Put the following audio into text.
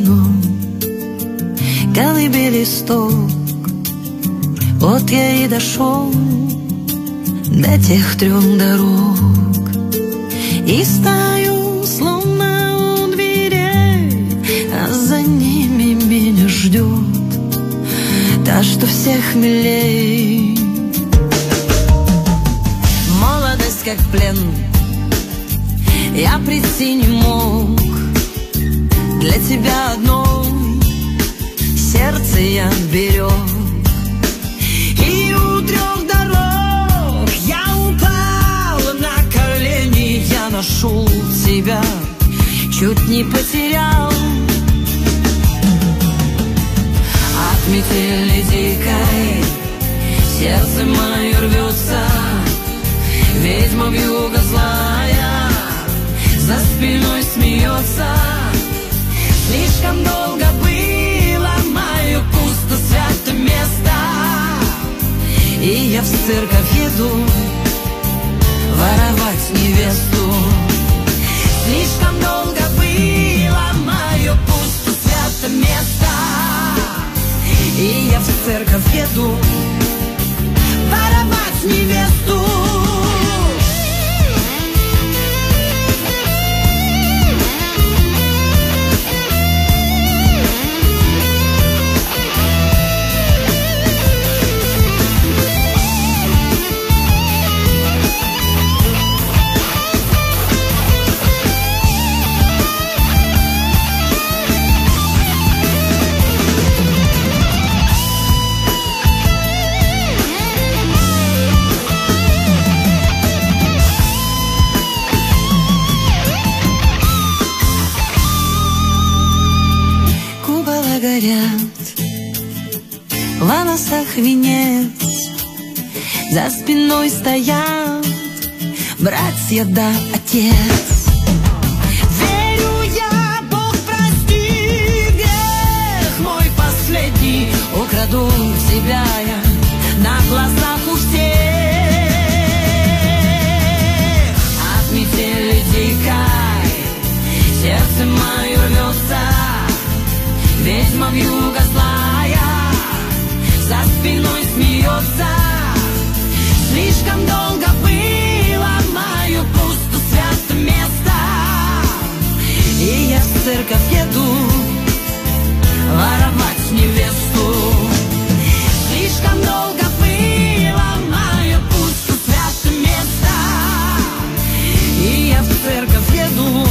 вино, колыбели листок. Вот я и дошел до тех 3 дорог, и стою словно у дверей, а за ними меня ждет та, что всех милей. Молодость как плен, я прийти не мог. Для тебя одной сердце я берег, и у 3 дорог я упал на колени. Я нашел тебя, чуть не потерял. От метели дикой сердце мое рвется, ведьма вьюга злая за спиной смеется. Слишком долго было мое пусто святое место, и я в церковь еду воровать невесту. Слишком долго было мое пусто святое место, и я в церковь еду воровать невесту. Горят в волосах венец, за спиной стоят братья да отец. Верю я, Бог прости грех мой последний, украду тебя я на глазах у всех. От метели дикой сердце мое рвется, ведьма вьюга злая за спиной смеется. Слишком долго было мое пусто святое место, и я в церковь еду воровать невесту. Слишком долго было мое пусто святое место, и я в церковь еду